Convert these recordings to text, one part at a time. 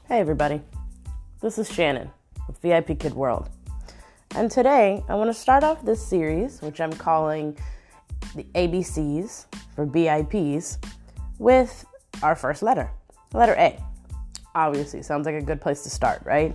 Hey everybody, this is Shannon with VIP Kid World. And today I want to start off this series, which I'm calling the ABCs for BIPs, with our first letter A. Obviously, sounds like a good place to start, right?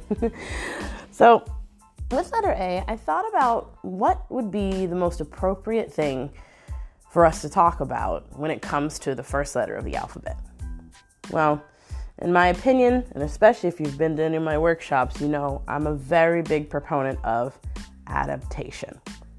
So with letter A, I thought about what would be the most appropriate thing for us to talk about when it comes to the first letter of the alphabet. Well, in my opinion, and especially if you've been to any of my workshops, you know I'm a very big proponent of adaptation.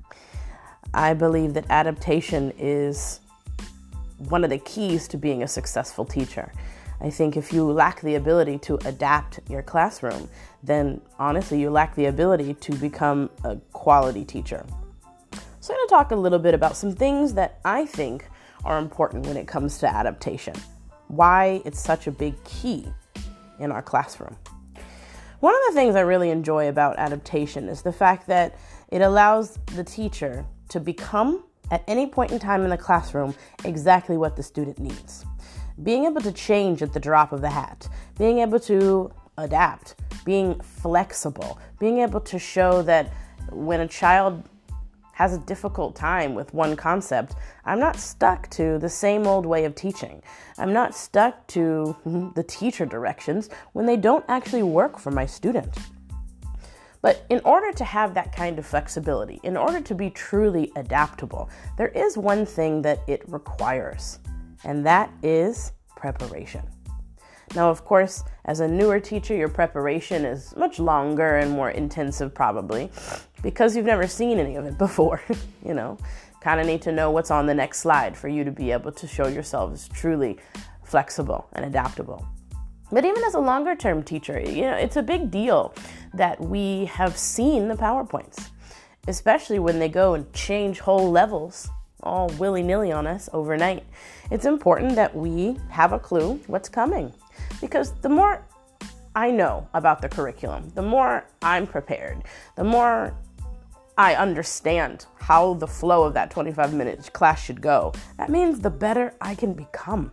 I believe that adaptation is one of the keys to being a successful teacher. I think if you lack the ability to adapt your classroom, then honestly, you lack the ability to become a quality teacher. So I'm going to talk a little bit about some things that I think are important when it comes to adaptation. Why it's such a big key in our classroom. One of the things I really enjoy about adaptation is the fact that it allows the teacher to become, at any point in time in the classroom, exactly what the student needs. Being able to change at the drop of the hat, being able to adapt, being flexible, being able to show that when a child has a difficult time with one concept, I'm not stuck to the same old way of teaching. I'm not stuck to the teacher directions when they don't actually work for my student. But in order to have that kind of flexibility, in order to be truly adaptable, there is one thing that it requires, and that is preparation. Now, of course, as a newer teacher, your preparation is much longer and more intensive probably because you've never seen any of it before. Kind of need to know what's on the next slide for you to be able to show yourself as truly flexible and adaptable. But even as a longer term teacher, it's a big deal that we have seen the PowerPoints, especially when they go and change whole levels all willy-nilly on us overnight. It's important that we have a clue what's coming. Because the more I know about the curriculum, the more I'm prepared, the more I understand how the flow of that 25-minute class should go, that means the better I can become.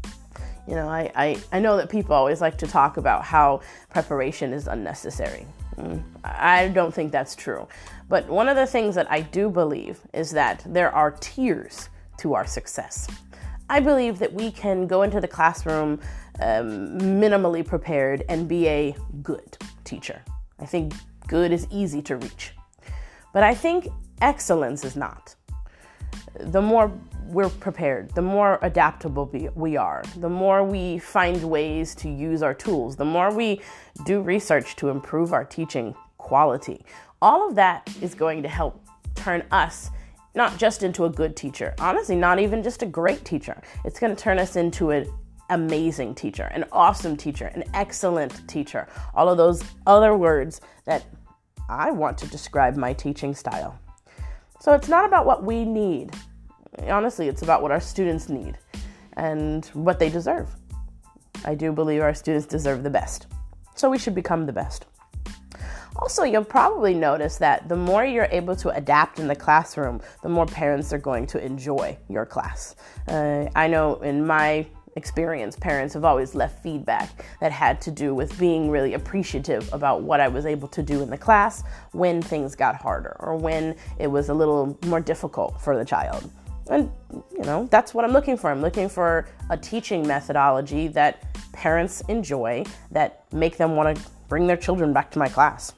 I know that people always like to talk about how preparation is unnecessary. I don't think that's true. But one of the things that I do believe is that there are tiers to our success. I believe that we can go into the classroom minimally prepared and be a good teacher. I think good is easy to reach. But I think excellence is not. The more we're prepared, the more adaptable we are, the more we find ways to use our tools, the more we do research to improve our teaching quality. All of that is going to help turn us not just into a good teacher, honestly, not even just a great teacher. It's going to turn us into an amazing teacher, an awesome teacher, an excellent teacher. All of those other words that I want to describe my teaching style. So it's not about what we need. Honestly, it's about what our students need and what they deserve. I do believe our students deserve the best. So we should become the best. Also, you'll probably notice that the more you're able to adapt in the classroom, the more parents are going to enjoy your class. I know in my experience, parents have always left feedback that had to do with being really appreciative about what I was able to do in the class when things got harder or when it was a little more difficult for the child. And, that's what I'm looking for. I'm looking for a teaching methodology that parents enjoy, that make them want to bring their children back to my class.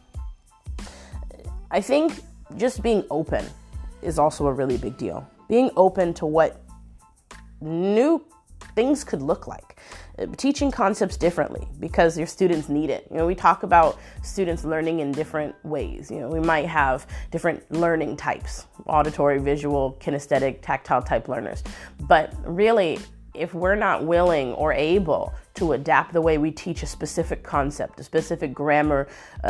I think just being open is also a really big deal. Being open to what new things could look like. Teaching concepts differently because your students need it. We talk about students learning in different ways. We might have different learning types, auditory, visual, kinesthetic, tactile type learners. But really, if we're not willing or able to adapt the way we teach a specific concept, a specific grammar,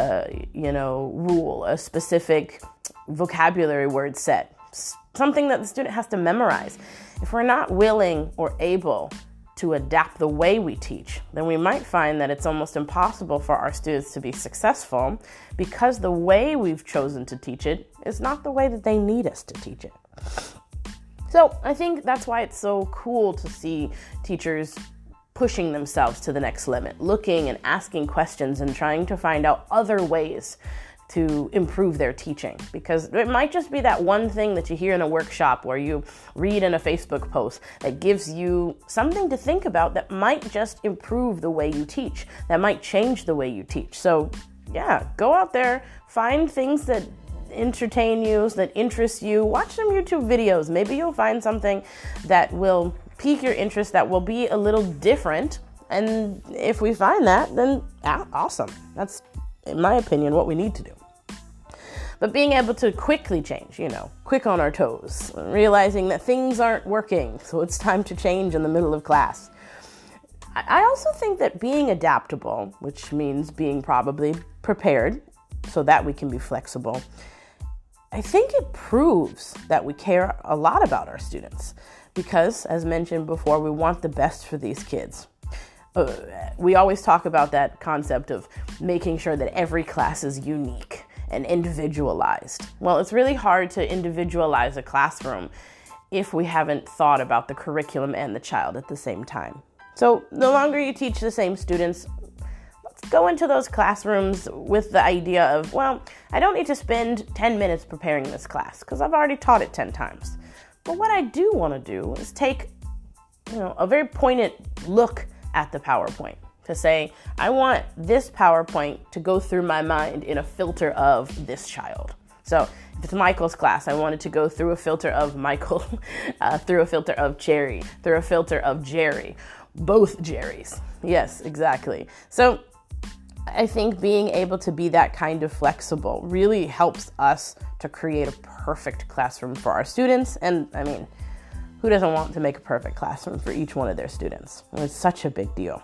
rule, a specific vocabulary word set, something that the student has to memorize. If we're not willing or able to adapt the way we teach, then we might find that it's almost impossible for our students to be successful because the way we've chosen to teach it is not the way that they need us to teach it. So I think that's why it's so cool to see teachers pushing themselves to the next limit, looking and asking questions and trying to find out other ways to improve their teaching. Because it might just be that one thing that you hear in a workshop or you read in a Facebook post that gives you something to think about that might just improve the way you teach, that might change the way you teach. So yeah, go out there, find things that entertain you, that interest you, watch some YouTube videos. Maybe you'll find something that will pique your interest, that will be a little different. And if we find that, then awesome. That's, in my opinion, what we need to do. But being able to quickly change, quick on our toes, realizing that things aren't working, so it's time to change in the middle of class. I also think that being adaptable, which means being probably prepared so that we can be flexible, I think it proves that we care a lot about our students because, as mentioned before, we want the best for these kids. We always talk about that concept of making sure that every class is unique and individualized. Well, it's really hard to individualize a classroom if we haven't thought about the curriculum and the child at the same time. So the longer you teach the same students, let's go into those classrooms with the idea of, well, I don't need to spend 10 minutes preparing this class because I've already taught it 10 times. But what I do want to do is take, a very pointed look at the PowerPoint to say, I want this PowerPoint to go through my mind in a filter of this child. So if it's Michael's class, I want it to go through a filter of Michael, through a filter of Cherry, through a filter of Jerry, both Jerrys. Yes, exactly. So I think being able to be that kind of flexible really helps us to create a perfect classroom for our students. And I mean, who doesn't want to make a perfect classroom for each one of their students? It's such a big deal.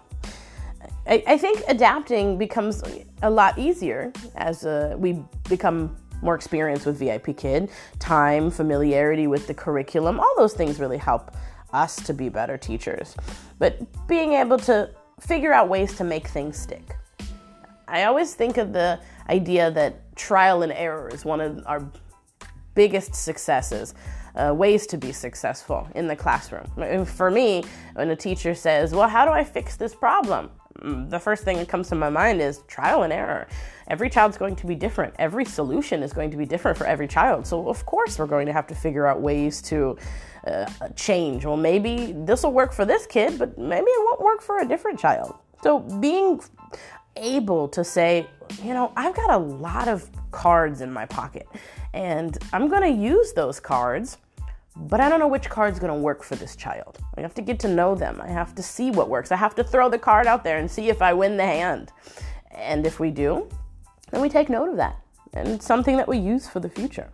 I think adapting becomes a lot easier as we become more experienced with VIP Kid. Time, familiarity with the curriculum, all those things really help us to be better teachers. But being able to figure out ways to make things stick. I always think of the idea that trial and error is one of our biggest successes, ways to be successful in the classroom. And for me, when a teacher says, well, how do I fix this problem? The first thing that comes to my mind is trial and error. Every child's going to be different. Every solution is going to be different for every child. So of course we're going to have to figure out ways to change. Well, maybe this will work for this kid, but maybe it won't work for a different child. So being able to say, I've got a lot of cards in my pocket and I'm going to use those cards, but I don't know which card's going to work for this child. I have to get to know them. I have to see what works. I have to throw the card out there and see if I win the hand. And if we do, then we take note of that. And it's something that we use for the future.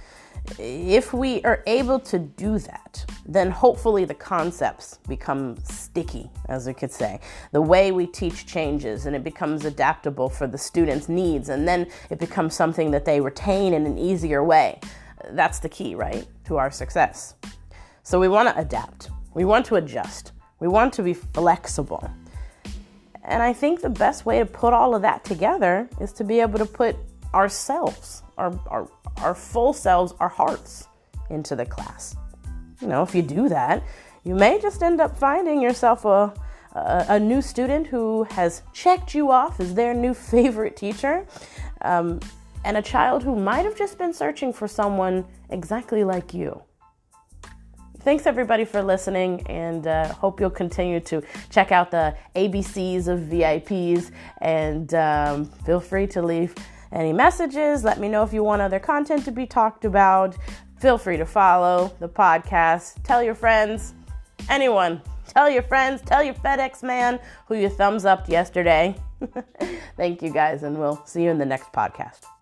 If we are able to do that, then hopefully the concepts become sticky, as we could say. The way we teach changes and it becomes adaptable for the students' needs, and then it becomes something that they retain in an easier way. That's the key, right, to our success. So we want to adapt. We want to adjust. We want to be flexible. And I think the best way to put all of that together is to be able to put ourselves, our full selves, our hearts into the class. If you do that, you may just end up finding yourself a new student who has checked you off as their new favorite teacher, and a child who might have just been searching for someone exactly like you. Thanks everybody for listening, and hope you'll continue to check out the ABCs of VIPs, and feel free to leave any messages. Let me know if you want other content to be talked about. Feel free to follow the podcast. Tell your friends, anyone. Tell your friends, tell your FedEx man who you thumbs upped yesterday. Thank you guys, and we'll see you in the next podcast.